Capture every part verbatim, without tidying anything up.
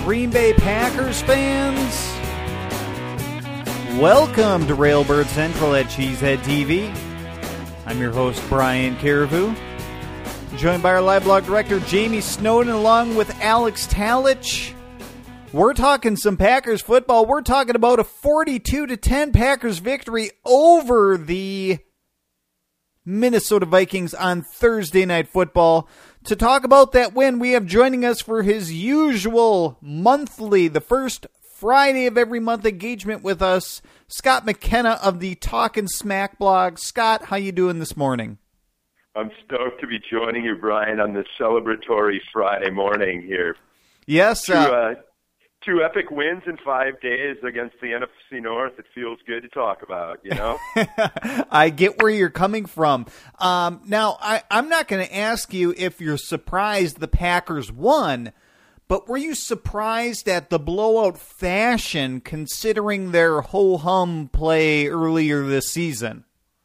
Green Bay Packers fans, welcome to Railbird Central at Cheesehead T V. I'm your host, Brian Carrefour, joined by our live blog director, Jamie Snowden, along with Alex Talich. We're talking some Packers football. We're talking about a forty-two to ten Packers victory over the Minnesota Vikings on Thursday Night Football. To talk about that win, we have joining us for his usual monthly, the first Friday of every month engagement with us, Scott McKenna of the Talkin' Smack blog. Scott, how you doing this morning? I'm stoked to be joining you, Brian, on this celebratory Friday morning here. Yes. Two, uh, uh, two epic wins in five days against the N F C North. It feels good to talk about, you know? I get where you're coming from. Um, now, I, I'm not going to ask you if you're surprised the Packers won, but were you surprised at the blowout fashion considering their ho-hum play earlier this season?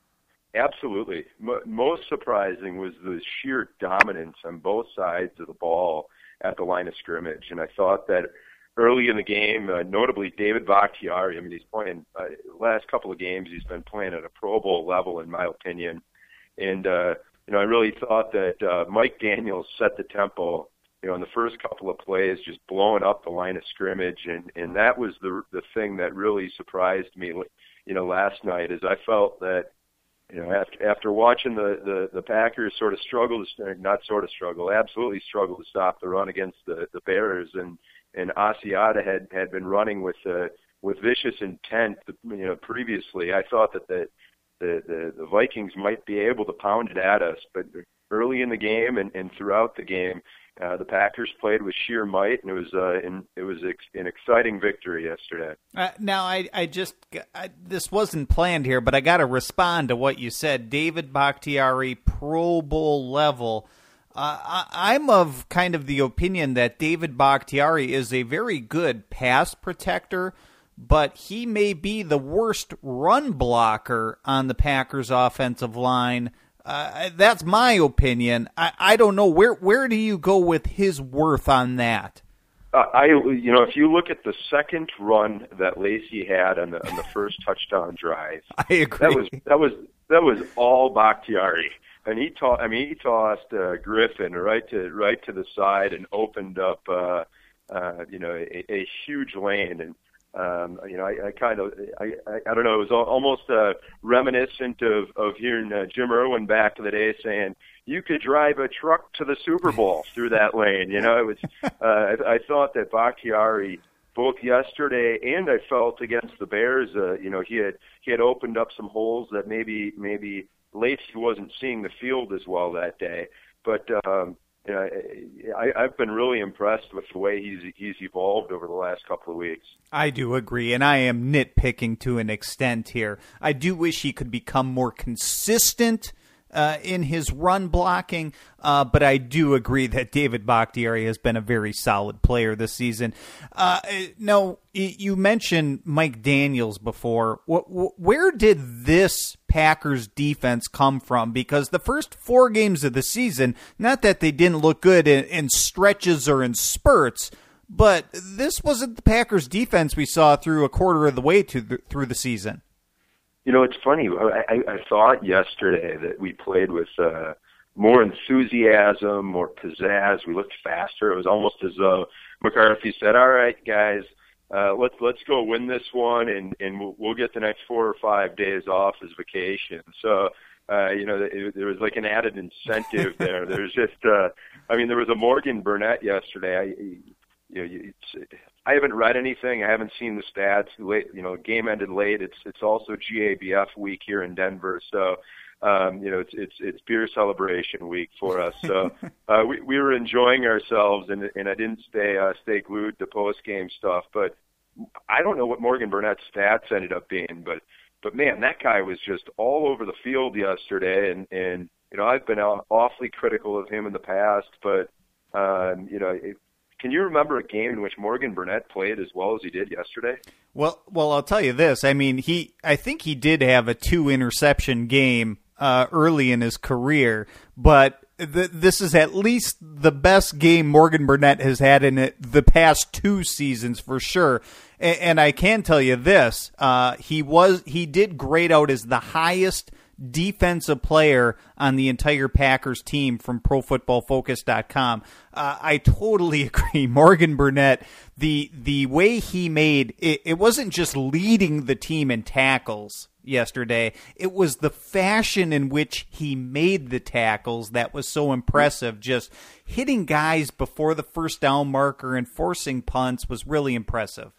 Absolutely. M- most surprising was the sheer dominance on both sides of the ball at the line of scrimmage. And I thought that early in the game, uh, notably David Bakhtiari, I mean, he's playing, uh, last couple of games, he's been playing at a Pro Bowl level, in my opinion. And, uh, you know, I really thought that uh, Mike Daniels set the tempo, you know, in the first couple of plays, just blowing up the line of scrimmage. And, and that was the the thing that really surprised me, you know, last night, is I felt that, you know, after, after watching the, the, the Packers sort of struggle, to, not sort of struggle, absolutely struggle to stop the run against the, the Bears, and, and Asiata had, had been running with uh, with vicious intent, you know, previously. I thought that the, the, the, the Vikings might be able to pound it at us, but early in the game and, and throughout the game, Uh, the Packers played with sheer might, and it was uh, in, it was ex- an exciting victory yesterday. Uh, now, I, I just I, this wasn't planned here, but I got to respond to what you said. David Bakhtiari, Pro Bowl level. Uh, I, I'm of kind of the opinion that David Bakhtiari is a very good pass protector, but he may be the worst run blocker on the Packers' offensive line. Uh, that's my opinion. I, I don't know. Where where do you go with his worth on that? Uh, I, you know, if you look at the second run that Lacy had on the on the first touchdown drive, I agree. That was that was that was all Bakhtiari, and he tossed. I mean, he tossed uh, Griffin right to right to the side and opened up, uh, uh, you know, a, a huge lane. And Um, you know, I, I kind of, I, I, I don't know, it was almost uh, reminiscent of, of hearing uh, Jim Irwin back in the day saying, you could drive a truck to the Super Bowl through that lane. You know, it was, uh, I, I thought that Bakhtiari, both yesterday and I felt against the Bears, uh, you know, he had, he had opened up some holes that maybe, maybe Lacy wasn't seeing the field as well that day. But, um, you know, I, I've been really impressed with the way he's he's evolved over the last couple of weeks. I do agree, and I am nitpicking to an extent here. I do wish he could become more consistent uh, in his run blocking, uh, but I do agree that David Bakhtiari has been a very solid player this season. Uh, no, you mentioned Mike Daniels before. Where did this Packers defense come from? Because the first four games of the season, not that they didn't look good in, in stretches or in spurts, but this wasn't the Packers defense we saw through a quarter of the way to the, through the season. You know, it's funny. I, I, I thought yesterday that we played with uh, more enthusiasm, more pizzazz. We looked faster. It was almost as though McCarthy said, all right, guys, Uh, let's let's go win this one, and, and we'll, we'll get the next four or five days off as vacation. So, uh, you know, it, there was like an added incentive there. There's just, uh, I mean, there was a Morgan Burnett yesterday. I, you know, it's, I haven't read anything. I haven't seen the stats. Late, you know, game ended late. It's it's also G A B F week here in Denver, so. Um, you know, it's it's it's beer celebration week for us. So uh, we we were enjoying ourselves, and and I didn't stay uh, stay glued to post game stuff. But I don't know what Morgan Burnett's stats ended up being, but but man, that guy was just all over the field yesterday. And and you know, I've been awfully critical of him in the past, but um, you know. It, Can you remember a game in which Morgan Burnett played as well as he did yesterday? Well, well, I'll tell you this. I mean, he I think he did have a two interception game uh, early in his career, but th- this is at least the best game Morgan Burnett has had in it the past two seasons for sure. And, and I can tell you this: uh, he was he did grade out as the highest defensive player on the entire Packers team from Pro Football Focus dot com. Uh, I totally agree. Morgan Burnett, the the way he made it, it wasn't just leading the team in tackles yesterday. It was the fashion in which he made the tackles that was so impressive. Just hitting guys before the first down marker and forcing punts was really impressive.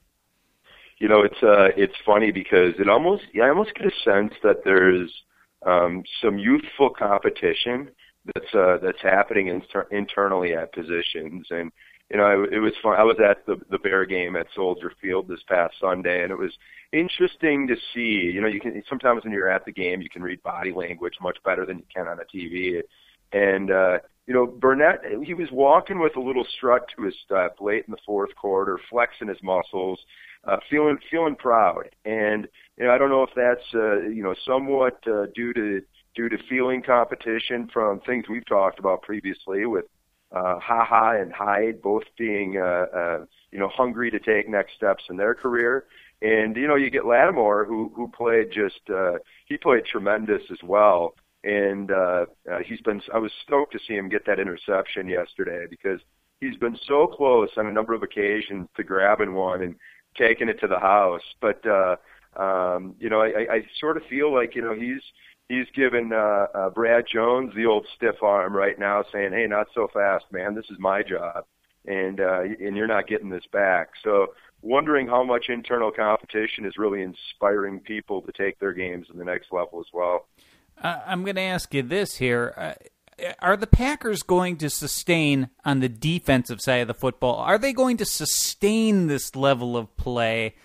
You know, it's uh, it's funny because it almost I almost get a sense that there's Um, some youthful competition that's uh, that's happening inter- internally at positions, and you know, it, it was fun. I was at the the Bear game at Soldier Field this past Sunday, and it was interesting to see. You know, you can sometimes when you're at the game, you can read body language much better than you can on a T V. And uh, you know, Burnett, he was walking with a little strut to his step late in the fourth quarter, flexing his muscles, uh, feeling feeling proud. And you know, I don't know if that's uh, you know somewhat uh, due to due to feeling competition from things we've talked about previously with uh, Ha Ha and Hyde both being uh, uh, you know hungry to take next steps in their career. And you know, you get Lattimore who who played just uh, he played tremendous as well. And uh, uh, he's been I was stoked to see him get that interception yesterday because he's been so close on a number of occasions to grabbing one and taking it to the house. But uh, Um, you know, I, I sort of feel like, you know, he's he's given uh, uh, Brad Jones the old stiff arm right now, saying, "Hey, not so fast, man. This is my job, and uh, and you're not getting this back." So, wondering how much internal competition is really inspiring people to take their games to the next level as well. Uh, I'm going to ask you this here: uh, are the Packers going to sustain on the defensive side of the football? Are they going to sustain this level of play?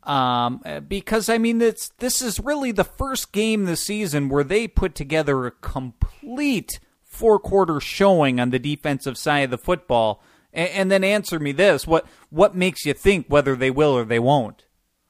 Um, because, I mean, it's, this is really the first game this season where they put together a complete four-quarter showing on the defensive side of the football. And, and then answer me this, what what makes you think whether they will or they won't?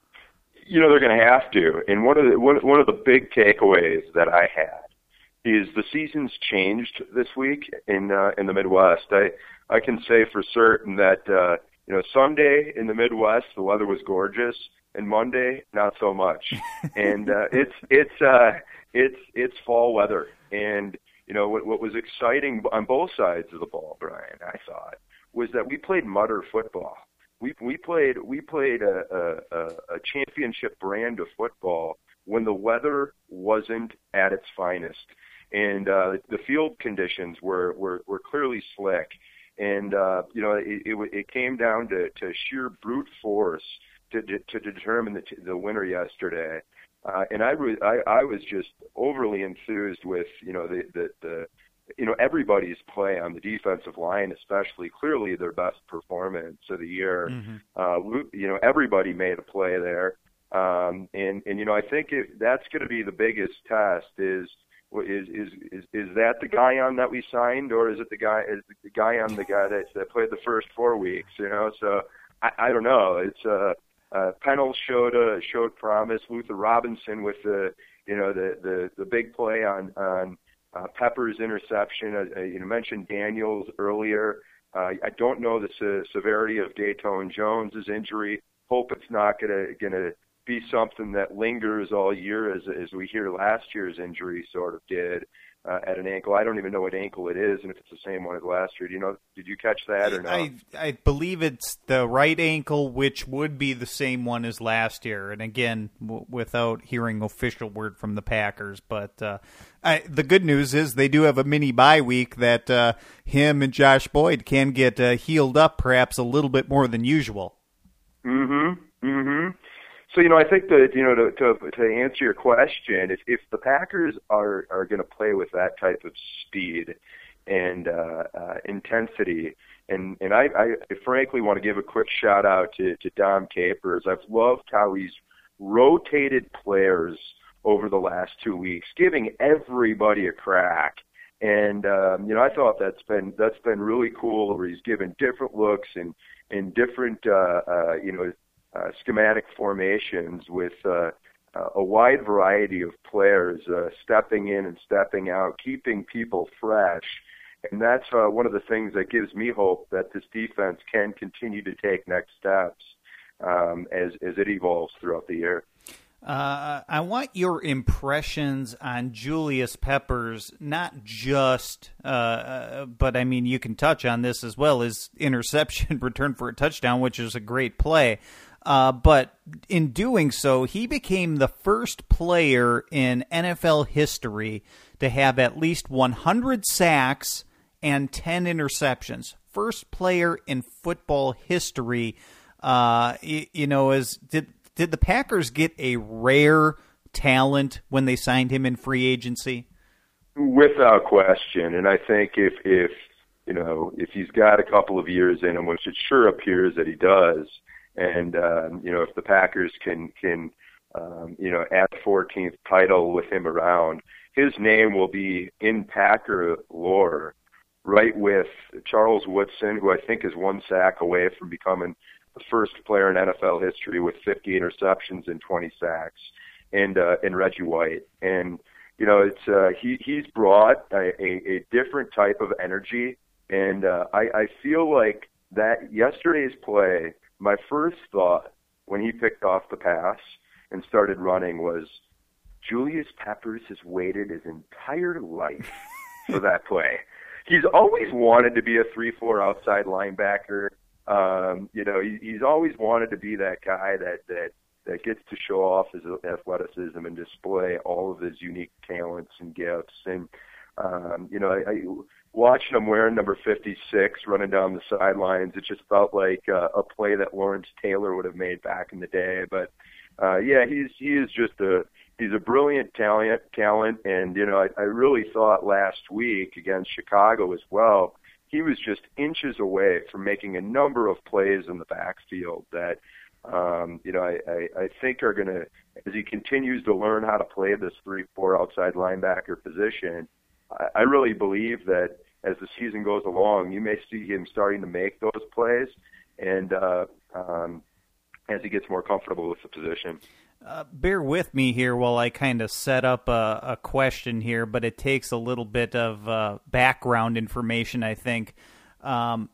You know, they're going to have to. And one of the one, one of the big takeaways that I had is the season's changed this week in uh, in the Midwest. I, I can say for certain that, uh, you know, Sunday in the Midwest, the weather was gorgeous. And Monday, not so much. And uh, it's it's uh, it's it's fall weather. And you know what, what was exciting on both sides of the ball, Brian, I thought, was that we played mutter football. We we played we played a, a, a championship brand of football when the weather wasn't at its finest, and uh, the field conditions were were, were clearly slick. And uh, you know it, it it came down to, to sheer brute force to to determine the the winner yesterday, uh, and I, re- I I was just overly enthused with you know the, the the you know everybody's play on the defensive line, especially clearly their best performance of the year. Mm-hmm. Uh, you know everybody made a play there, um, and and you know I think it, that's going to be the biggest test is. Is, is is is that the guy on that we signed, or is it the guy is the guy on the guy that, that played the first four weeks? You know, so I, I don't know. It's uh, uh, Pennell showed uh, showed promise. Luther Robinson with the you know the the, the big play on on uh, Pepper's interception. Uh, you mentioned Daniels earlier. Uh, I don't know the se- severity of Dayton Jones's injury. Hope it's not gonna gonna be something that lingers all year, as as we hear last year's injury sort of did uh, at an ankle. I don't even know what ankle it is, and if it's the same one as last year. Do you know? Did you catch that or not? I I believe it's the right ankle, which would be the same one as last year. And again, w- without hearing official word from the Packers, but uh, I, the good news is they do have a mini bye week that uh, him and Josh Boyd can get uh, healed up, perhaps a little bit more than usual. Mm-hmm. Mm-hmm. So, you know, I think that, you know, to to, to answer your question, if, if the Packers are, are going to play with that type of speed and uh, uh, intensity, and, and I, I frankly want to give a quick shout out to, to Dom Capers. I've loved how he's rotated players over the last two weeks, giving everybody a crack. And, um, you know, I thought that's been that's been really cool, where he's given different looks and, and different, uh, uh, you know, Uh, schematic formations with uh, a wide variety of players uh, stepping in and stepping out, keeping people fresh. And that's uh, one of the things that gives me hope that this defense can continue to take next steps um, as, as it evolves throughout the year. Uh, I want your impressions on Julius Peppers, not just, uh, but I mean, you can touch on this as well, his interception return for a touchdown, which is a great play. Uh, but in doing so, he became the first player in N F L history to have at least one hundred sacks and ten interceptions. First player in football history. Uh, you, you know, as did did the Packers get a rare talent when they signed him in free agency? Without question, and I think if if you know if he's got a couple of years in him, which it sure appears that he does. And, um, you know, if the Packers can, can um, you know, add the fourteenth title with him around, his name will be in Packer lore, right with Charles Woodson, who I think is one sack away from becoming the first player in N F L history with fifty interceptions and twenty sacks, and uh, and Reggie White. And, you know, it's uh, he he's brought a, a, a different type of energy, and uh, I, I feel like that yesterday's play, my first thought when he picked off the pass and started running was, Julius Peppers has waited his entire life for that play. He's always wanted to be a three four outside linebacker. Um, you know, he, he's always wanted to be that guy that, that, that gets to show off his athleticism and display all of his unique talents and gifts. And, um, you know, I, I watching him wearing number fifty-six running down the sidelines, it just felt like uh, a play that Lawrence Taylor would have made back in the day. But uh, yeah, he's he is just a he's a brilliant talent talent, and you know I, I really thought last week against Chicago as well, he was just inches away from making a number of plays in the backfield that um, you know I, I, I think are going to, as he continues to learn how to play this three four outside linebacker position, I, I really believe that as the season goes along, you may see him starting to make those plays, and uh, um, as he gets more comfortable with the position. Uh, bear with me here while I kind of set up a, a question here, but it takes a little bit of uh, background information, I think. Um,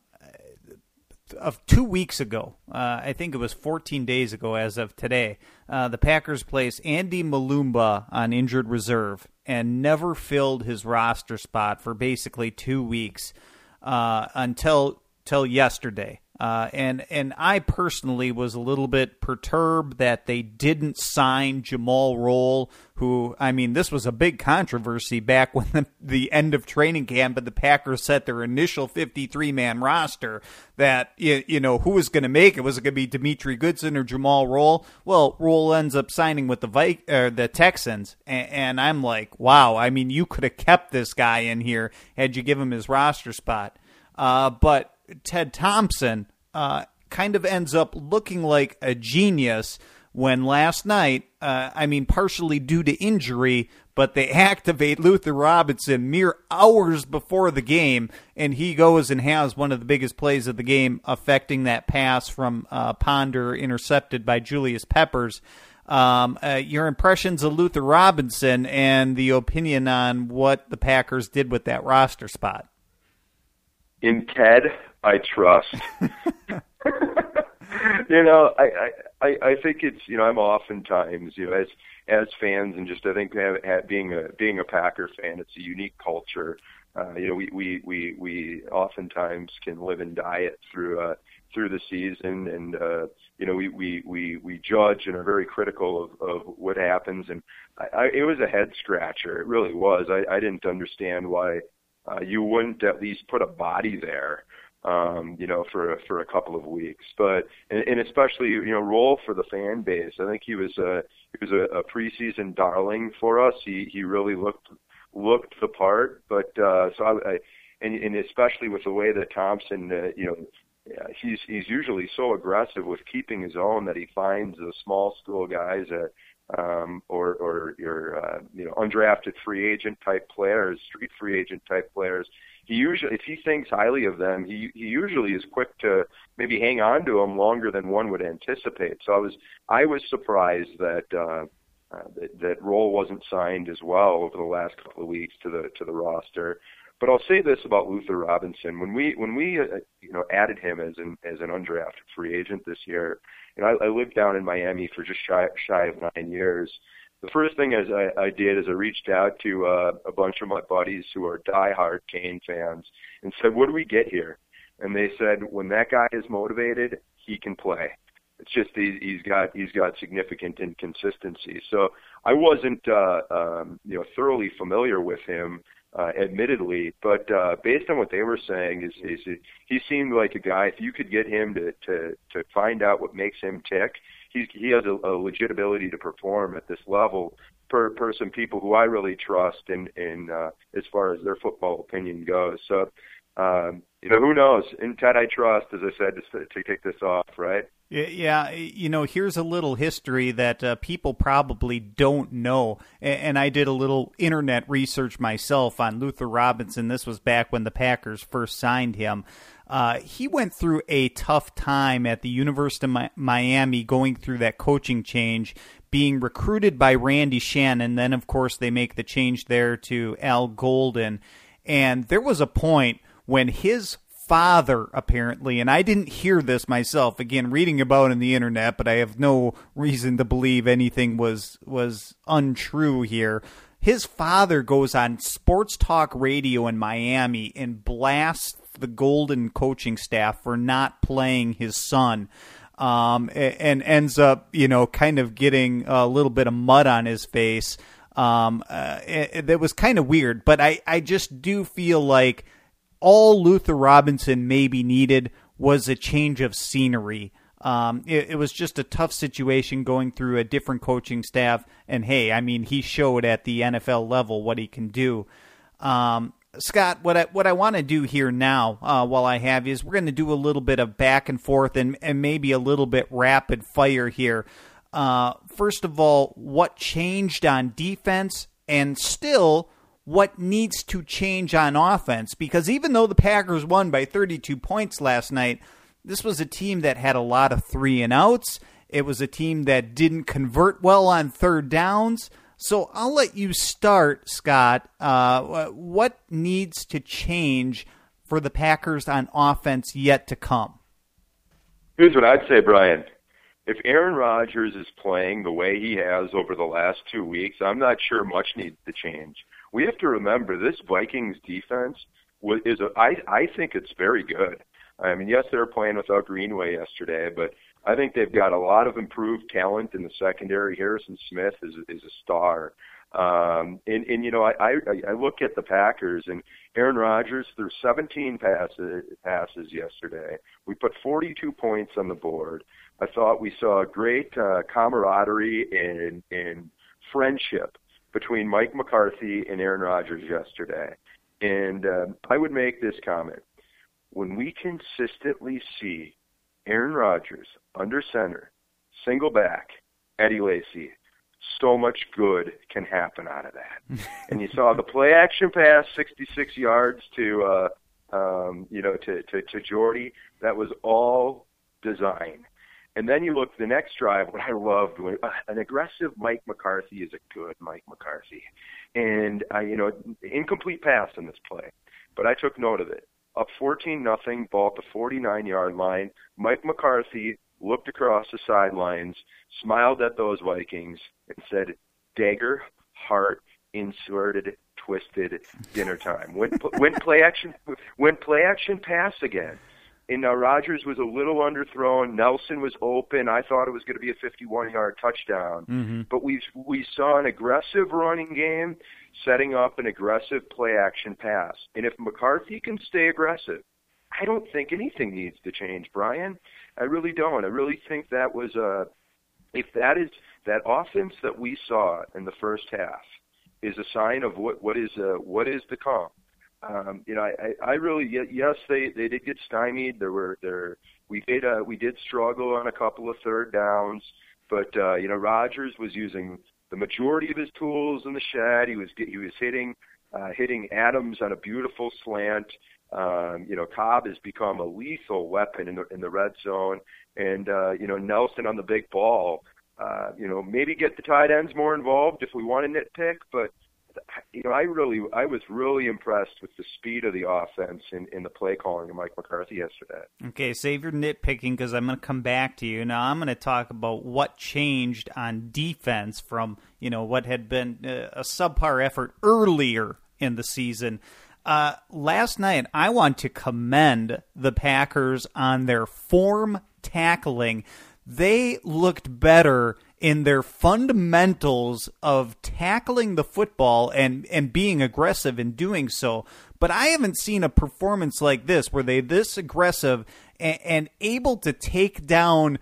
of two weeks ago, uh, I think it was fourteen days ago as of today, uh, the Packers placed Andy Malumba on injured reserve and never filled his roster spot for basically two weeks uh, until till yesterday. Uh, and and I personally was a little bit perturbed that they didn't sign Jamal Rolle, who, I mean, this was a big controversy back when the, the end of training camp and the Packers set their initial fifty-three man roster that, you, you know, who was going to make it? Was it going to be Demetri Goodson or Jamal Rolle? Well, Rolle ends up signing with the Vi- uh, the Texans, and, and I'm like, wow, I mean, you could have kept this guy in here had you give him his roster spot. Uh, but Ted Thompson uh, kind of ends up looking like a genius when last night, uh, I mean, partially due to injury, but they activate Luther Robinson mere hours before the game, and he goes and has one of the biggest plays of the game, affecting that pass from uh, Ponder intercepted by Julius Peppers. Um, uh, your impressions of Luther Robinson and the opinion on what the Packers did with that roster spot? In Ted, I trust. you know, I, I, I think it's, you know, I'm oftentimes, you know, as as fans and just I think have, have, being a being a Packer fan, it's a unique culture. Uh, you know, we, we, we, we oftentimes can live and die it through uh, through the season, and uh, you know, we, we, we, we judge and are very critical of, of what happens. And I, I, it was a head scratcher. It really was. I, I didn't understand why uh, you wouldn't at least put a body there. Um, you know, for for a couple of weeks, but and, and especially you know, Rolle for the fan base. I think he was a he was a, a preseason darling for us. He he really looked looked the part. But uh, so I, I and and especially with the way that Thompson, uh, you know, he's he's usually so aggressive with keeping his own that he finds the small school guys that. Um, or, or your, uh, you know, undrafted free agent type players, street free agent type players. He usually, if he thinks highly of them, he, he usually is quick to maybe hang on to them longer than one would anticipate. So I was, I was surprised that, uh, uh, that, that Rolle wasn't signed as well over the last couple of weeks to the, to the roster. But I'll say this about Luther Robinson: when we when we uh, you know added him as an as an undrafted free agent this year, and I, I lived down in Miami for just shy shy of nine years. The first thing as I, I did is I reached out to uh, a bunch of my buddies who are diehard Kane fans and said, "What do we get here?" And they said, "When that guy is motivated, he can play. It's just he, he's got he's got significant inconsistency." So I wasn't uh, um, you know thoroughly familiar with him, uh, admittedly, but uh, based on what they were saying, is, is he seemed like a guy. If you could get him to to to find out what makes him tick, he he has a, a legit ability to perform at this level. Per, per some people who I really trust in in uh, as far as their football opinion goes. So. Um, you know, who knows? In Ted I trust, as I said, to, to kick this off, right? Yeah, you know, here's a little history that uh, people probably don't know, and I did a little internet research myself on Luther Robinson. This was back when the Packers first signed him. Uh, he went through a tough time at the University of Mi- Miami, going through that coaching change, being recruited by Randy Shannon. Then, of course, they make the change there to Al Golden, and there was a point when his father, apparently, and I didn't hear this myself, again, reading about it on the internet, but I have no reason to believe anything was was untrue here. His father goes on sports talk radio in Miami and blasts the Golden coaching staff for not playing his son, um, and ends up, you know, kind of getting a little bit of mud on his face. Um, uh, it, it was kind of weird, but I, I just do feel like all Luther Robinson maybe needed was a change of scenery. Um, it, it was just a tough situation going through a different coaching staff. And, hey, I mean, he showed at the N F L level what he can do. Um, Scott, what I, what I want to do here now, uh, while I have you, is we're going to do a little bit of back and forth and, and maybe a little bit rapid fire here. Uh, first of all, what changed on defense, and still what needs to change on offense? Because even though the Packers won by thirty-two points last night, this was a team that had a lot of three and outs. It was a team that didn't convert well on third downs. So I'll let you start, Scott. Uh, what needs to change for the Packers on offense yet to come? Here's what I'd say, Brian. If Aaron Rodgers is playing the way he has over the last two weeks, I'm not sure much needs to change. We have to remember this Vikings defense is a, I, I think it's very good. I mean, yes, they were playing without Greenway yesterday, but I think they've got a lot of improved talent in the secondary. Harrison Smith is is a star. Um, and, and, you know, I, I, I look at the Packers, and Aaron Rodgers threw seventeen passes, passes yesterday. We put forty-two points on the board. I thought we saw great uh, camaraderie and, and friendship between Mike McCarthy and Aaron Rodgers yesterday. And uh, I would make this comment. When we consistently see Aaron Rodgers under center, single back, Eddie Lacy, so much good can happen out of that. And you saw the play action pass, sixty-six yards to uh, um, you know to, to, to Jordy. That was all design. And then you look the next drive, what I loved, when, uh, an aggressive Mike McCarthy is a good Mike McCarthy. And, uh, you know, incomplete pass in this play. But I took note of it. Up fourteen nothing, ball at the forty-nine-yard line. Mike McCarthy looked across the sidelines, smiled at those Vikings, and said, dagger, heart, inserted, twisted, dinner time. When, when play action, when play action pass again. And now Rodgers was a little underthrown. Nelson was open. I thought it was going to be a fifty-one-yard touchdown. Mm-hmm. But we we saw an aggressive running game setting up an aggressive play-action pass. And if McCarthy can stay aggressive, I don't think anything needs to change, Brian. I really don't. I really think that was a – if that is that offense that we saw in the first half is a sign of what, what is uh, what is to come. Um, you know, I, I really yes, they, they did get stymied. There were there we did uh, we did struggle on a couple of third downs, but uh, you know, Rodgers was using the majority of his tools in the shed. He was he was hitting uh, hitting Adams on a beautiful slant. Um, you know, Cobb has become a lethal weapon in the in the red zone, and uh, you know, Nelson on the big ball. Uh, you know, maybe get the tight ends more involved if we want to nitpick, but you know, I really, I was really impressed with the speed of the offense in, in the play calling of Mike McCarthy yesterday. Okay, save your nitpicking because I'm going to come back to you. Now I'm going to talk about what changed on defense from, you know, what had been a subpar effort earlier in the season. Uh, last night, I want to commend the Packers on their form tackling. They looked better in their fundamentals of tackling the football and, and being aggressive in doing so. But I haven't seen a performance like this where they this aggressive and, and able to take down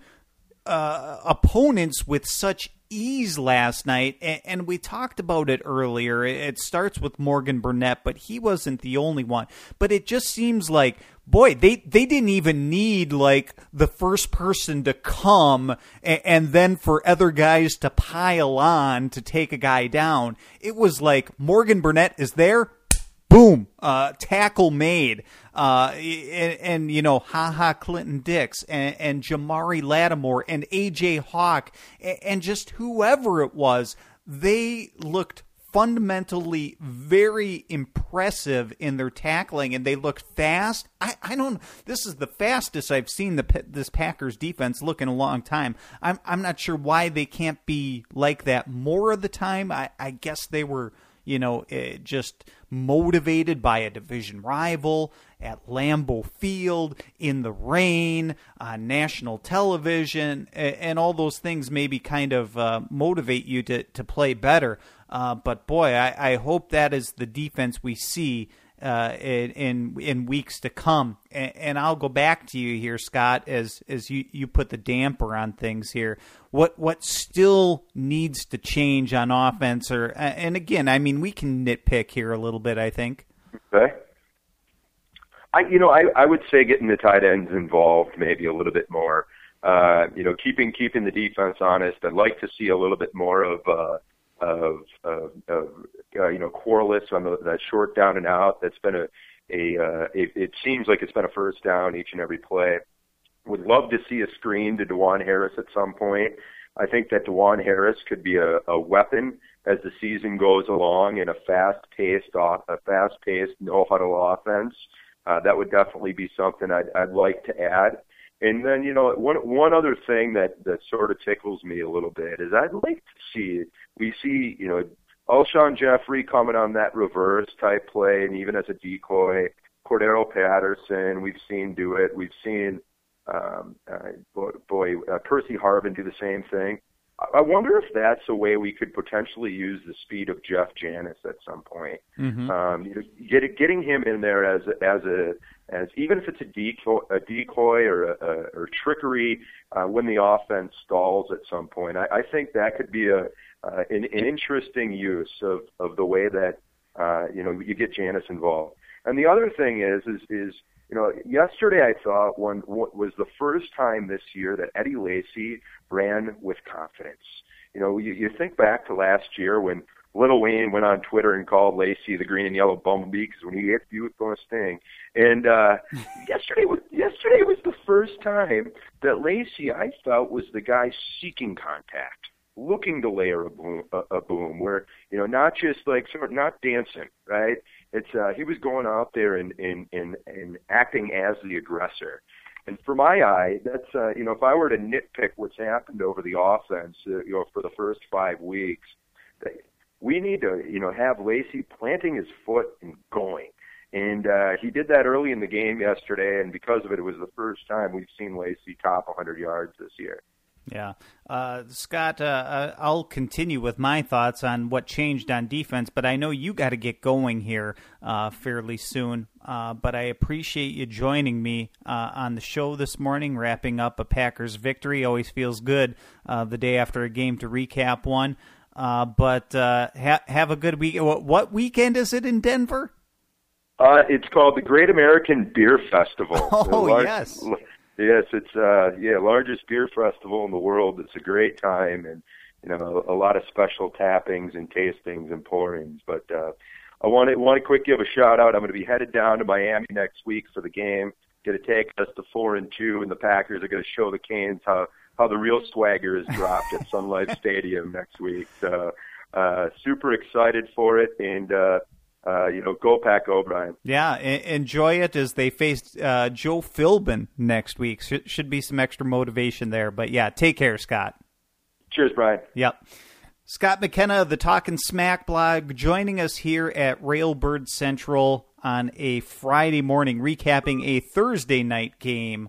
uh, opponents with such ease last night. And, and we talked about it earlier. It starts with Morgan Burnett, but he wasn't the only one. But it just seems like, boy, they, they didn't even need like the first person to come and, and then for other guys to pile on to take a guy down. It was like Morgan Burnett is there. Boom, uh, tackle made, uh, and, and, you know, Ha-Ha Clinton Dix and, and Jamari Lattimore and A J Hawk and, and just whoever it was, they looked fundamentally very impressive in their tackling, and they looked fast. I, I don't. This is the fastest I've seen the this Packers defense look in a long time. I'm I'm not sure why they can't be like that more of the time. I, I guess they were, you know, uh, just motivated by a division rival at Lambeau Field in the rain on national television, and, and all those things maybe kind of uh, motivate you to, to play better. Uh, but boy, I, I hope that is the defense we see uh, in, in in weeks to come. And, and I'll go back to you here, Scott, as as you, you put the damper on things here. What what still needs to change on offense? Or and again, I mean, we can nitpick here a little bit, I think. Okay. I you know I, I would say getting the tight ends involved maybe a little bit more. Uh, you know, keeping keeping the defense honest. I'd like to see a little bit more of. Uh, Of, of, of uh, you know, Corliss on the, that short down and out. That's been a, a uh, it, it seems like it's been a first down each and every play. Would love to see a screen to DeJuan Harris at some point. I think that DeJuan Harris could be a, a weapon as the season goes along in a fast-paced, off, a fast-paced, no-huddle offense. Uh, that would definitely be something I'd, I'd like to add. And then, you know, one one other thing that, that sort of tickles me a little bit is I'd like to see, we see, you know, Alshon Jeffrey coming on that reverse type play, and even as a decoy, Cordero Patterson, we've seen do it. We've seen, um, uh, boy, boy uh, Percy Harvin do the same thing. I wonder if that's a way we could potentially use the speed of Jeff Janis at some point. Mm-hmm. Um, you know, get, getting him in there as a, as a as even if it's a decoy, a decoy or a, a, or trickery uh, when the offense stalls at some point. I, I think that could be a uh, an, an interesting use of, of the way that uh, you know you get Janis involved. And the other thing is is is you know, yesterday I thought one was the first time this year that Eddie Lacy ran with confidence. You know, you, you think back to last year when Lil Wayne went on Twitter and called Lacy the green and yellow bumblebee because when he hits you, it's going to sting. And uh, yesterday was yesterday was the first time that Lacy, I felt, was the guy seeking contact, looking to layer a boom, a, a boom where, you know, not just like sort of not dancing, right? It's uh, he was going out there and, and, and, and acting as the aggressor. And for my eye, that's, uh, you know, if I were to nitpick what's happened over the offense, uh, you know, for the first five weeks, we need to, you know, have Lacy planting his foot and going. And uh, he did that early in the game yesterday, and because of it, it was the first time we've seen Lacy top one hundred yards this year. Yeah. Uh, Scott, uh, I'll continue with my thoughts on what changed on defense, but I know you got to get going here uh, fairly soon. Uh, but I appreciate you joining me uh, on the show this morning, wrapping up a Packers victory. Always feels good uh, the day after a game to recap one. Uh, but uh, ha- have a good week. What weekend is it in Denver? Uh, it's called the Great American Beer Festival. Oh, large, yes. Yes, it's uh yeah, largest beer festival in the world. It's a great time, and you know, a, a lot of special tappings and tastings and pourings. But uh I want to want to quick give a shout out. I'm going to be headed down to Miami next week for the game. Going to take us to four and two, and the Packers are going to show the Canes how how the real swagger is dropped at Sun Life Stadium next week. So Uh, super excited for it, and uh, uh, you know, go Pack O'Brien. Yeah, enjoy it as they face uh, Joe Philbin next week. Should, should be some extra motivation there. But yeah, take care, Scott. Cheers, Brian. Yep. Scott McKenna of the Talkin' Smack blog joining us here at Railbird Central on a Friday morning, recapping a Thursday night game,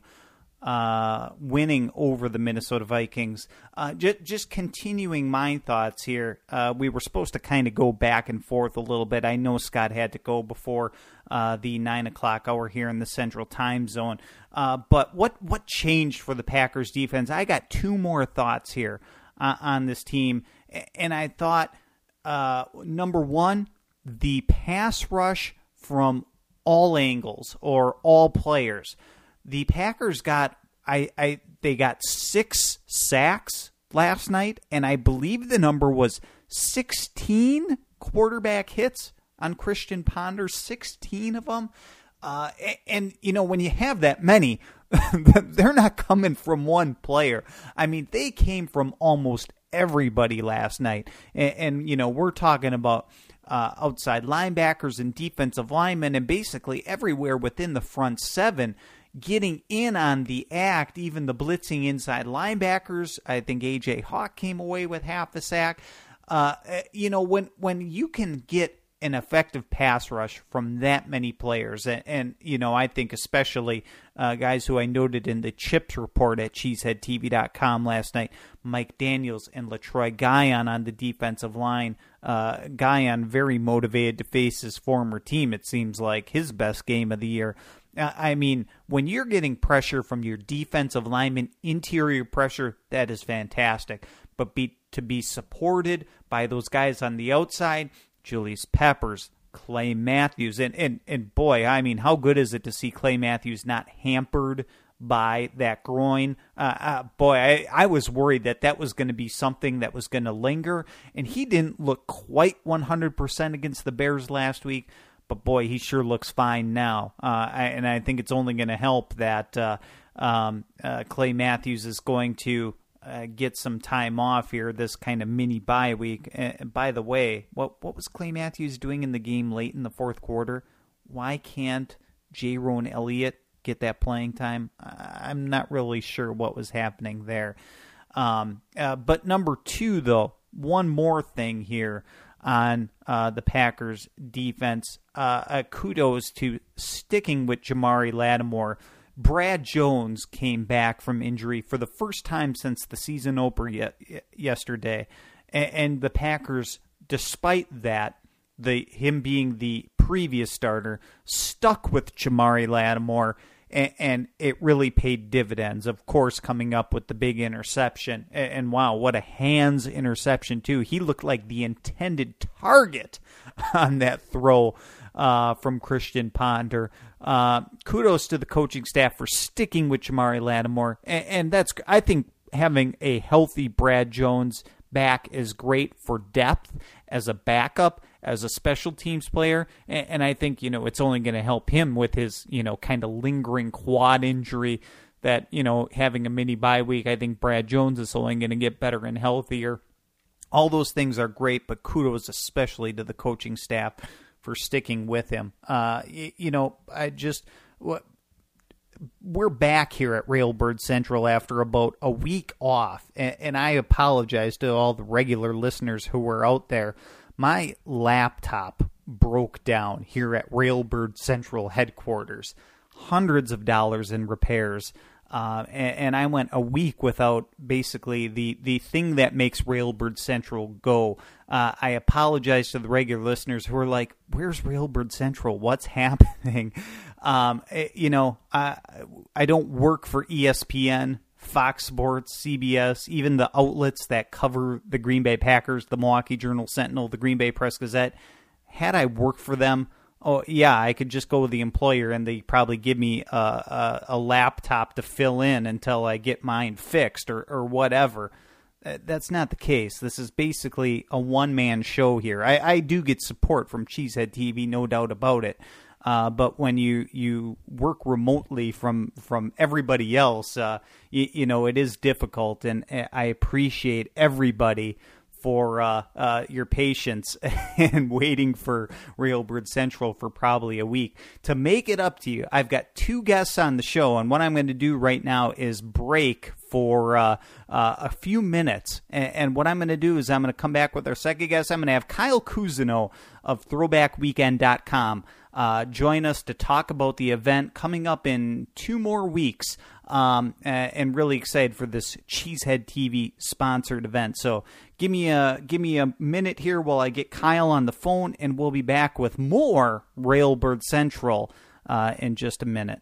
uh, winning over the Minnesota Vikings. Uh, j- just continuing my thoughts here, uh, we were supposed to kind of go back and forth a little bit. I know Scott had to go before uh, the nine o'clock hour here in the Central Time Zone. Uh, but what, what changed for the Packers defense? I got two more thoughts here uh, on this team. And I thought, uh, number one, the pass rush from all angles or all players. The Packers got I, I they got six sacks last night, and I believe the number was sixteen quarterback hits on Christian Ponder, sixteen of them. Uh, and, and, you know, when you have that many, they're not coming from one player. I mean, they came from almost everybody last night. And, and you know, we're talking about uh, outside linebackers and defensive linemen and basically everywhere within the front seven getting in on the act, even the blitzing inside linebackers. I think A J Hawk came away with half the sack. Uh, you know, when, when you can get an effective pass rush from that many players. And, and you know, I think especially uh, guys who I noted in the Chips report at cheesehead t v dot com last night, Mike Daniels and LaTroy Guion on the defensive line. Uh, Guion very motivated to face his former team. It seems like his best game of the year. Uh, I mean, when you're getting pressure from your defensive lineman, interior pressure, that is fantastic. But be, to be supported by those guys on the outside, Julius Peppers, Clay Matthews, and, and, and boy, I mean, how good is it to see Clay Matthews not hampered by that groin? Uh, uh, boy, I, I was worried that that was going to be something that was going to linger, and he didn't look quite one hundred percent against the Bears last week, but boy, he sure looks fine now, uh, I, and I think it's only going to help that uh, um, uh, Clay Matthews is going to Uh, get some time off here, this kind of mini bye week. Uh, by the way, what what was Clay Matthews doing in the game late in the fourth quarter? Why can't Jaron Elliott get that playing time? I'm not really sure what was happening there. Um, uh, but number two, though, one more thing here on uh, the Packers defense. Uh, uh, kudos to sticking with Jamari Lattimore. Brad Jones came back from injury for the first time since the season opener ye- yesterday. And, and the Packers, despite that, the him being the previous starter, stuck with Jamari Lattimore, and, and it really paid dividends, of course, coming up with the big interception. And, and wow, what a hands interception, too. He looked like the intended target on that throw Uh, from Christian Ponder. Uh, kudos to the coaching staff for sticking with Jamari Lattimore. And, and that's, I think, having a healthy Brad Jones back is great for depth as a backup, as a special teams player. And, and I think, you know, it's only going to help him with his, you know, kind of lingering quad injury that, you know, having a mini bye week. I think Brad Jones is only going to get better and healthier. All those things are great, but kudos especially to the coaching staff for sticking with him. Uh, you, you know, I just, what, we're back here at Railbird Central after about a week off, and, and I apologize to all the regular listeners who were out there. My laptop broke down here at Railbird Central headquarters. Hundreds of dollars in repairs. Uh, and, and I went a week without basically the, the thing that makes Railbird Central go. Uh, I apologize to the regular listeners who are like, where's Railbird Central? What's happening? Um, you know, I, I don't work for E S P N, Fox Sports, C B S, even the outlets that cover the Green Bay Packers, the Milwaukee Journal-Sentinel, the Green Bay Press-Gazette. Had I worked for them, oh, yeah, I could just go with the employer and they probably give me a, a, a laptop to fill in until I get mine fixed or, or whatever. That's not the case. This is basically a one-man show here. I, I do get support from Cheesehead T V, no doubt about it. Uh, but when you, you work remotely from, from everybody else, uh, you, you know, it is difficult. And I appreciate everybody for uh, uh, your patience and waiting for Railbird Central for probably a week. To make it up to you, I've got two guests on the show, and what I'm going to do right now is break for uh, uh, a few minutes. And, and what I'm going to do is I'm going to come back with our second guest. I'm going to have Kyle Cousineau of throwback weekend dot com uh, join us to talk about the event coming up in two more weeks. Um, and really excited for this Cheesehead T V sponsored event. So give me a give me a minute here while I get Kyle on the phone, and we'll be back with more Railbird Central uh, in just a minute.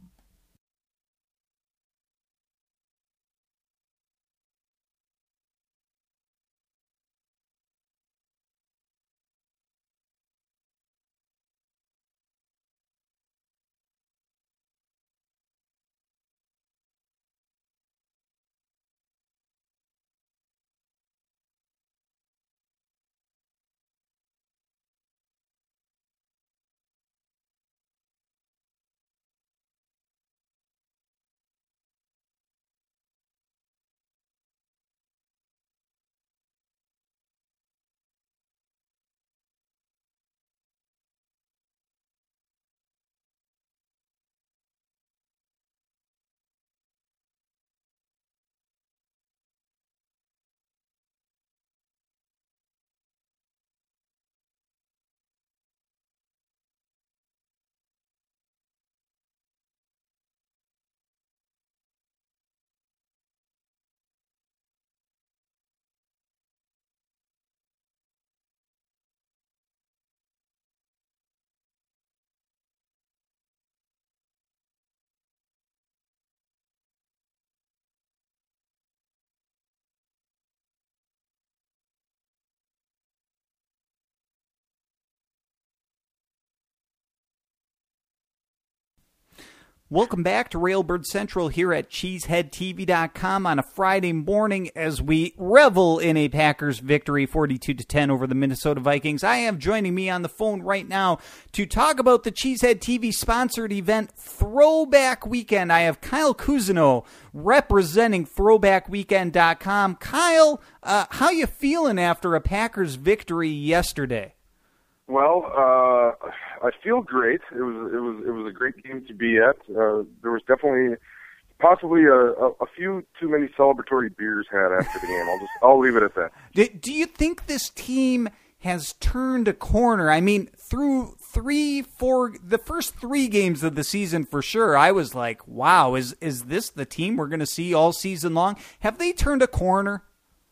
Welcome back to Railbird Central here at Cheesehead T V dot com on a Friday morning as we revel in a Packers victory forty-two to ten over the Minnesota Vikings. I have joining me on the phone right now to talk about the Cheesehead T V sponsored event Throwback Weekend. I have Kyle Cousineau representing throwback weekend dot com. Kyle, uh, how you feeling after a Packers victory yesterday? Well, uh, I feel great. It was it was it was a great game to be at. Uh, there was definitely possibly a, a, a few too many celebratory beers had after the game. I'll just I'll leave it at that. Do, do you think this team has turned a corner? I mean, through three, four, the first three games of the season for sure, I was like, wow, is is this the team we're going to see all season long? Have they turned a corner?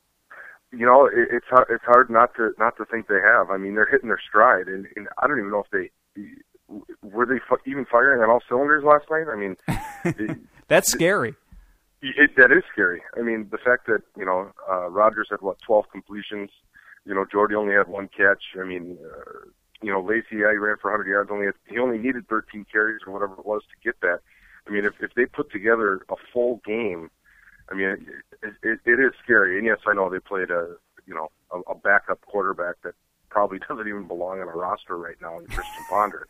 You know, it, it's hard, it's hard not to not to think they have. I mean, they're hitting their stride, and, and I don't even know if they were they fu- even firing on all cylinders last night. I mean, it, that's scary. It, it, that is scary. I mean, the fact that you know uh, Rodgers had what twelve completions, you know, Jordy only had one catch. I mean, uh, you know, Lacy, yeah, he ran for one hundred yards. Only had, he only needed thirteen carries or whatever it was to get that. I mean, if if they put together a full game. I mean, it, it, it is scary. And yes, I know they played a, you know, a, a backup quarterback that probably doesn't even belong on a roster right now, Christian Ponder.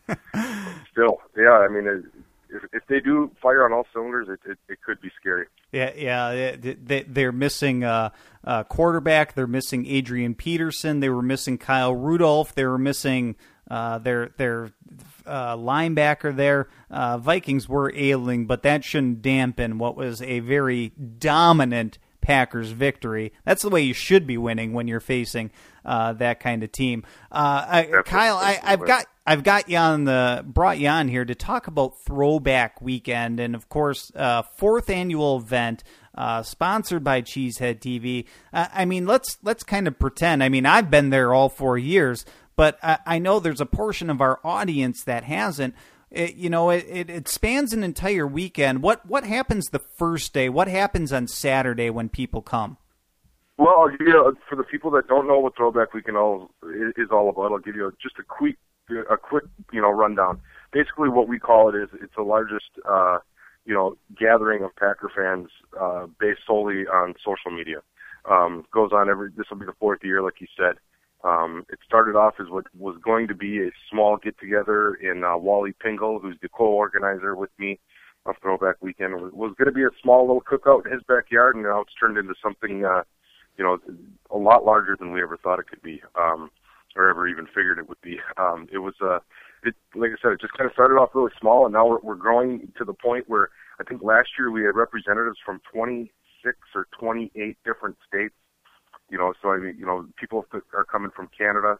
Still, yeah, I mean, it, if, if they do fire on all cylinders, it, it, it could be scary. Yeah, yeah, they, they're missing a, a quarterback. They're missing Adrian Peterson. They were missing Kyle Rudolph. They were missing uh, their their uh, linebacker there. Uh, Vikings were ailing, but that shouldn't dampen what was a very dominant Packers victory. That's the way you should be winning when you're facing uh, that kind of team. Uh, I, Kyle, I, I've got I've got you on the brought you on here to talk about Throwback Weekend, and of course, uh, fourth annual event uh, sponsored by Cheesehead T V. Uh, I mean, let's let's kind of pretend. I mean, I've been there all four years, but I, I know there's a portion of our audience that hasn't. It, you know, it, it, it spans an entire weekend. What what happens the first day? What happens on Saturday when people come? Well, I'll give you, for the people that don't know what Throwback Weekend all, is all about, I'll give you just a quick, a quick, you know, rundown. Basically, what we call it is it's the largest, uh, you know, gathering of Packer fans uh, based solely on social media. Um, goes on every. This will be the fourth year, like you said. Um, it started off as what was going to be a small get-together in uh, Wally Pingle, who's the co-organizer with me of Throwback Weekend. It was going to be a small little cookout in his backyard, and now it's turned into something, uh, you know, a lot larger than we ever thought it could be, um, or ever even figured it would be. Um, it was, uh, it, like I said, it just kind of started off really small, and now we're, we're growing to the point where I think last year we had representatives from twenty-six or twenty-eight different states. You know, so I mean, you know, people are coming from Canada.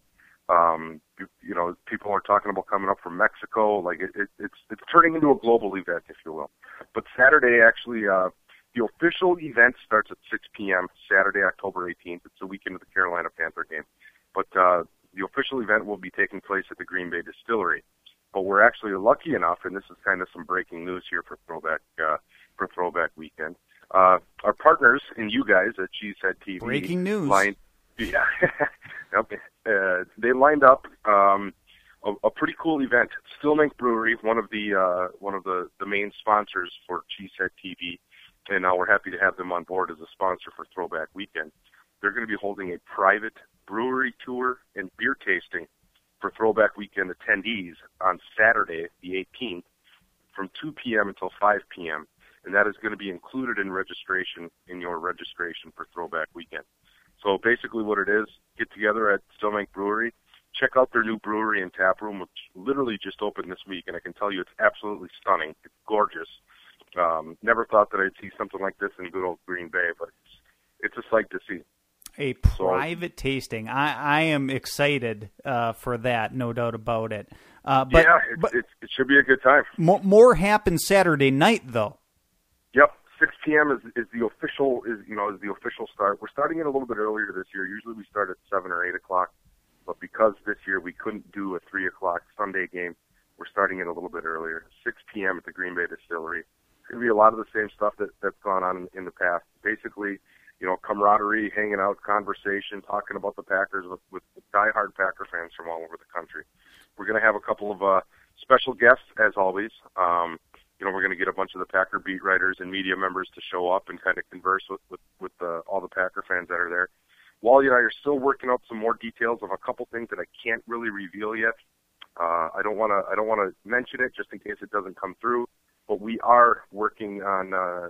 Um, you, you know, people are talking about coming up from Mexico. Like it, it, it's it's turning into a global event, if you will. But Saturday, actually, uh, the official event starts at six p.m. Saturday, October eighteenth. It's the weekend of the Carolina Panther game. But uh, the official event will be taking place at the Green Bay Distillery. But we're actually lucky enough, and this is kind of some breaking news here for Throwback uh, for Throwback Weekend. Uh, our partners and you guys at Cheesehead T V. Breaking news. Lined, yeah. Yep. Uh, they lined up um, a, a pretty cool event. Stillmink Brewery, one of the uh, one of the, the main sponsors for Cheesehead T V, and now we're happy to have them on board as a sponsor for Throwback Weekend. They're going to be holding a private brewery tour and beer tasting for Throwback Weekend attendees on Saturday, the eighteenth, from two p.m. until five p.m., and that is going to be included in registration, in your registration for Throwback Weekend. So basically what it is, get together at Stillmink Brewery, check out their new brewery and tap room, which literally just opened this week, and I can tell you it's absolutely stunning. It's gorgeous. Um, never thought that I'd see something like this in good old Green Bay, but it's, it's a sight to see. A private so, tasting. I, I am excited uh, for that, no doubt about it. Uh, but, yeah, it, but it, it should be a good time. More, more happens Saturday night, though. Yep. six p.m. is is the official is you know is the official start. We're starting it a little bit earlier this year. Usually we start at seven or eight o'clock, but because this year we couldn't do a three o'clock Sunday game, we're starting it a little bit earlier. six p.m. at the Green Bay Distillery. It's going to be a lot of the same stuff that that's gone on in, in the past. Basically, you know, camaraderie, hanging out, conversation, talking about the Packers with, with diehard Packer fans from all over the country. We're going to have a couple of uh, special guests as always. Um, You know, we're going to get a bunch of the Packer beat writers and media members to show up and kind of converse with with, with uh, all the Packer fans that are there. Wally and I are still working out some more details of a couple things that I can't really reveal yet. Uh, I don't want to I don't want to mention it just in case it doesn't come through. But we are working on uh,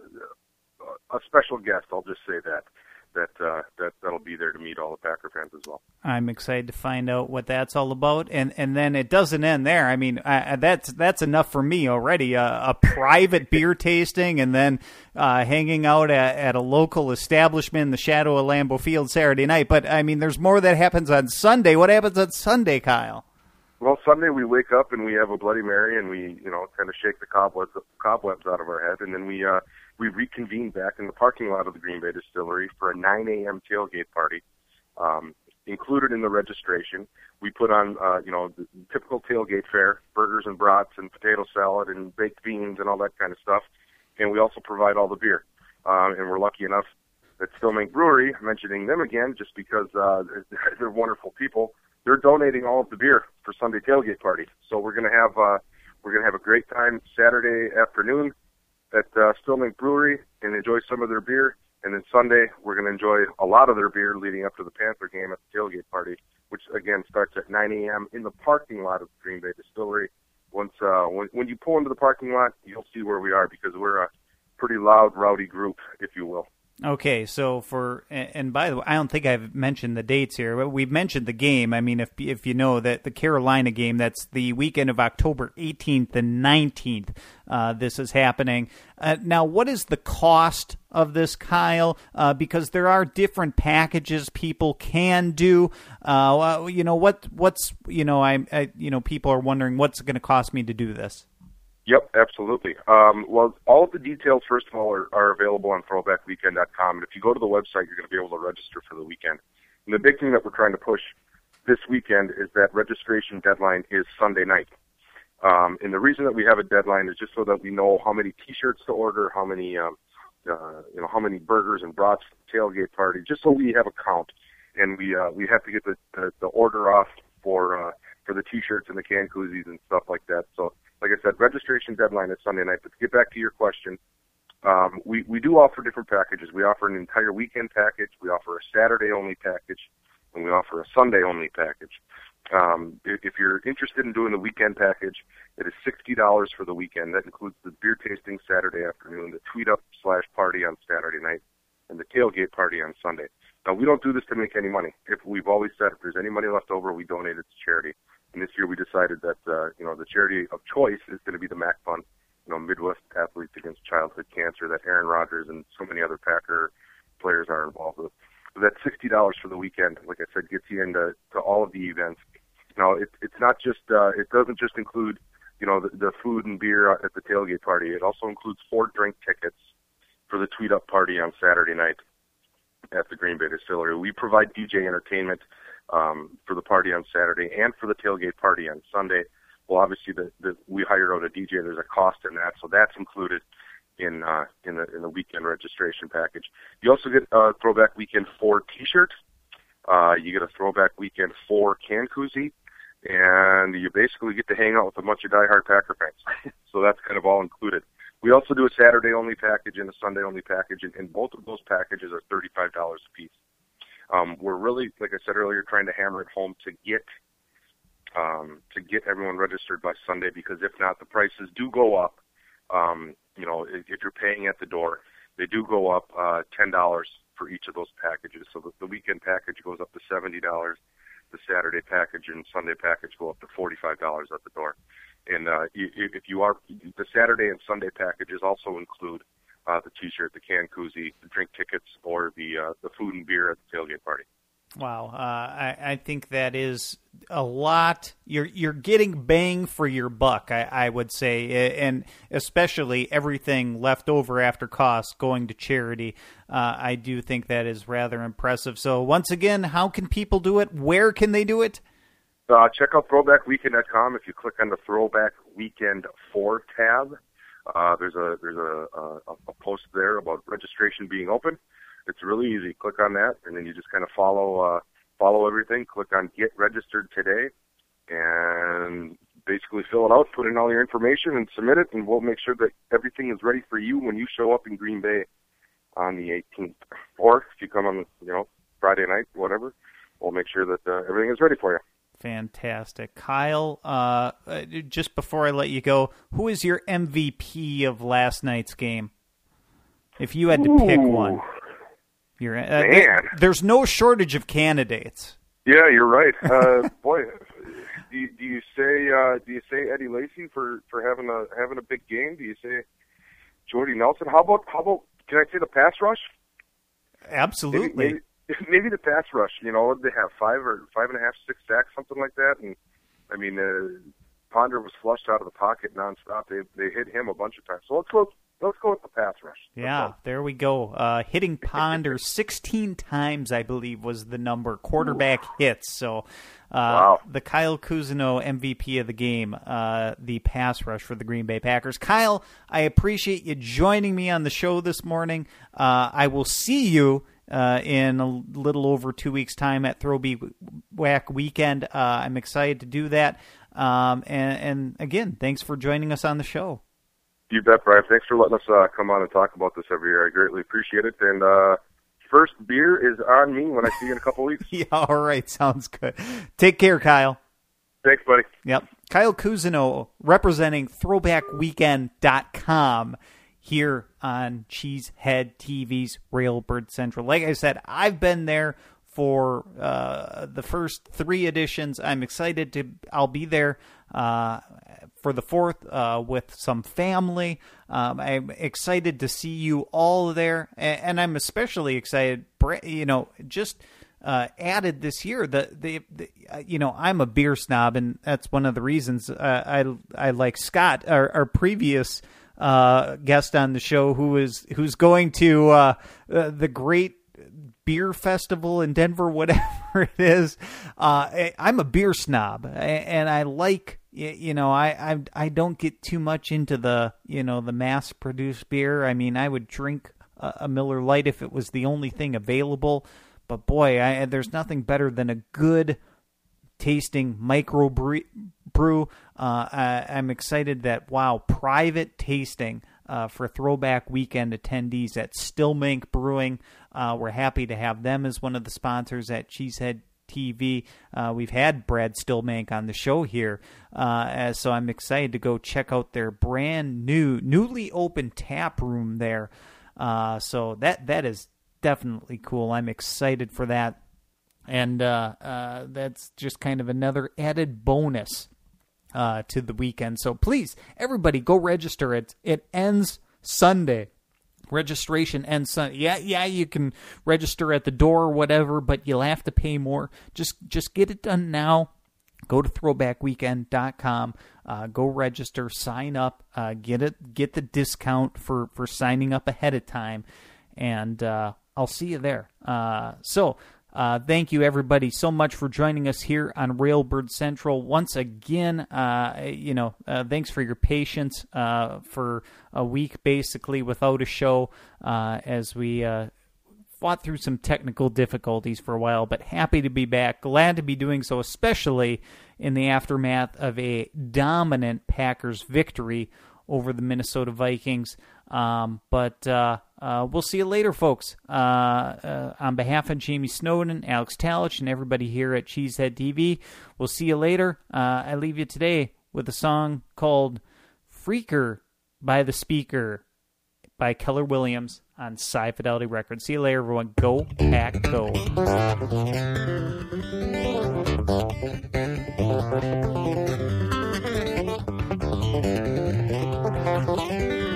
a special guest. I'll just say that that uh, that that'll be there to meet all the Packer fans as well. I'm excited to find out what that's all about, and and then it doesn't end there. I mean, uh, that's that's enough for me already. Uh, a private beer tasting, and then uh, hanging out at, at a local establishment in the shadow of Lambeau Field Saturday night. But I mean, there's more that happens on Sunday. What happens on Sunday, Kyle? Well, Sunday we wake up and we have a Bloody Mary, and we you know kind of shake the cobwebs cobwebs out of our head, and then we uh, we reconvene back in the parking lot of the Green Bay Distillery for a nine a.m. tailgate party. Um, included in the registration, we put on, uh, you know, the typical tailgate fare, burgers and brats and potato salad and baked beans and all that kind of stuff. And we also provide all the beer. Um, and we're lucky enough that Stillmink Brewery, mentioning them again, just because uh, they're wonderful people, they're donating all of the beer for Sunday tailgate party. So we're going to have uh, we're going to have a great time Saturday afternoon at uh, Stillmink Brewery and enjoy some of their beer. And then Sunday, we're going to enjoy a lot of their beer leading up to the Panther game at the tailgate party, which, again, starts at nine a.m. in the parking lot of the Green Bay Distillery. Once uh, when, when you pull into the parking lot, you'll see where we are because we're a pretty loud, rowdy group, if you will. Okay, so for and by the way, I don't think I've mentioned the dates here, but we've mentioned the game. I mean, if if you know that the Carolina game, that's the weekend of October eighteenth and nineteenth. Uh, this is happening. Uh, now, what is the cost of this, Kyle? Uh, because there are different packages people can do. Uh, you know what? What's you know I, I you know people are wondering what's it going to cost me to do this. Yep, absolutely. Um, well, all of the details, first of all, are, are available on throwback weekend dot com. And if you go to the website, you're going to be able to register for the weekend. And the big thing that we're trying to push this weekend is that registration deadline is Sunday night. Um, and the reason that we have a deadline is just so that we know how many T-shirts to order, how many, um, uh, you know, how many burgers and brats for the tailgate party, just so we have a count. And we uh, we have to get the, the, the order off for uh, for the T-shirts and the can koozies and stuff like that. So, like I said, registration deadline is Sunday night. But to get back to your question, um, we, we do offer different packages. We offer an entire weekend package. We offer a Saturday-only package. And we offer a Sunday-only package. Um, if, if you're interested in doing the weekend package, it is sixty dollars for the weekend. That includes the beer tasting Saturday afternoon, the tweet-up slash party on Saturday night, and the tailgate party on Sunday. Now, we don't do this to make any money. If we've always said if there's any money left over, we donate it to charity. And this year we decided that, uh, you know, the charity of choice is going to be the MAC Fund, you know, Midwest Athletes Against Childhood Cancer that Aaron Rodgers and so many other Packer players are involved with. So that's sixty dollars for the weekend. Like I said, gets you into to all of the events. Now, it, it's not just, uh, it doesn't just include, you know, the, the food and beer at the tailgate party. It also includes four drink tickets for the Tweet Up party on Saturday night at the Green Bay Distillery. We provide D J entertainment um, for the party on Saturday and for the tailgate party on Sunday. Well, obviously, the, the, we hire out a D J. There's a cost in that, so that's included in uh, in the in the weekend registration package. You also get a Throwback Weekend four T-shirt. Uh, you get a Throwback Weekend four can koozie, and you basically get to hang out with a bunch of diehard Packer fans. So that's kind of all included. We also do a Saturday-only package and a Sunday-only package, and, and both of those packages are thirty-five dollars a piece. Um, we're really, like I said earlier, trying to hammer it home to get um, to get everyone registered by Sunday, because if not, the prices do go up. Um, you know, if, if you're paying at the door, they do go up uh, ten dollars for each of those packages. So the, the weekend package goes up to seventy dollars. The Saturday package and Sunday package go up to forty-five dollars at the door. And uh, if you are, the Saturday and Sunday packages also include uh, the T-shirt, the can koozie, the drink tickets, or the uh, the food and beer at the tailgate party. Wow, uh, I, I think that is a lot. You're you're getting bang for your buck, I, I would say, and especially everything left over after costs going to charity. Uh, I do think that is rather impressive. So once again, how can people do it? Where can they do it? Uh, check out throwback weekend dot com. If you click on the Throwback Weekend four tab, uh, there's a there's a, a, a post there about registration being open. It's really easy. Click on that, and then you just kind of follow uh, follow everything. Click on Get Registered Today, and basically fill it out, put in all your information, and submit it, and we'll make sure that everything is ready for you when you show up in Green Bay on the eighteenth. Or if you come on, you know, Friday night, whatever, we'll make sure that uh, everything is ready for you. Fantastic. Kyle, uh, just before I let you go, who is your M V P of last night's game? If you had to Ooh. pick one. You're, uh, Man. there, there's no shortage of candidates. Yeah, you're right. Uh, boy, do you, do you say uh, do you say Eddie Lacy for, for having a having a big game? Do you say Jordy Nelson? How about how about can I say the pass rush? Absolutely. Maybe, maybe, maybe the pass rush. You know, they have five or five and a half, six sacks, something like that. And I mean, uh, Ponder was flushed out of the pocket nonstop. They they hit him a bunch of times. So let's go. Let's go with the pass rush. Yeah, there we go. Uh, hitting Ponder sixteen times, I believe, was the number. Quarterback Ooh. hits. So uh, wow. the Kyle Cousineau M V P of the game, uh, the pass rush for the Green Bay Packers. Kyle, I appreciate you joining me on the show this morning. Uh, I will see you uh, in a little over two weeks' time at Throwback Weekend. Uh, I'm excited to do that. Um, and, and again, thanks for joining us on the show. You bet, Brian. Thanks for letting us uh, come on and talk about this every year. I greatly appreciate it. And uh, first beer is on me when I see you in a couple weeks. Yeah, all right. Sounds good. Take care, Kyle. Thanks, buddy. Yep. Kyle Cousineau representing throwback weekend dot com here on Cheesehead T V's Railbird Central. Like I said, I've been there for uh, the first three editions. I'm excited to, I'll be there uh, for the fourth uh, with some family. Um, I'm excited to see you all there. And, and I'm especially excited, you know, just uh, added this year, the, the, the uh, you know, I'm a beer snob, and that's one of the reasons uh, I, I like Scott, our, our previous uh, guest on the show, who is, who's going to uh, uh, the great beer festival in Denver, whatever it is. Uh, I'm a beer snob, and I like, you know, I, I I don't get too much into the, you know, the mass produced beer. I mean, I would drink a, a Miller Lite if it was the only thing available, but boy, I, there's nothing better than a good tasting micro brew. Uh, I, I'm excited that, wow, private tasting Uh, for Throwback Weekend attendees at Stillmank Brewing. Uh, we're happy to have them as one of the sponsors at Cheesehead T V. Uh, we've had Brad Stillmank on the show here, uh, so I'm excited to go check out their brand new, newly opened tap room there. Uh, so that that is definitely cool. I'm excited for that. And uh, uh, that's just kind of another added bonus uh, to the weekend. So please, everybody, go register. It it ends Sunday. Registration ends Sunday. Yeah, yeah, you can register at the door or whatever, but you'll have to pay more. Just just get it done now. Go to throwback weekend dot com. Uh, go register, sign up, uh, get it, get the discount for, for signing up ahead of time, and uh, I'll see you there. Uh, so. Uh, thank you, everybody, so much for joining us here on Railbird Central. Once again, uh, you know, uh, thanks for your patience uh, for a week, basically, without a show uh, as we uh, fought through some technical difficulties for a while, but happy to be back. Glad to be doing so, especially in the aftermath of a dominant Packers victory over the Minnesota Vikings. Um, but uh, uh, we'll see you later, folks. Uh, uh, on behalf of Jamie Snowden, Alex Talich, and everybody here at Cheesehead T V, we'll see you later. Uh, I leave you today with a song called Freaker by the Speaker by Keller Williams on Sci Fidelity Records. See you later, everyone. Go Pack Go. Thank you.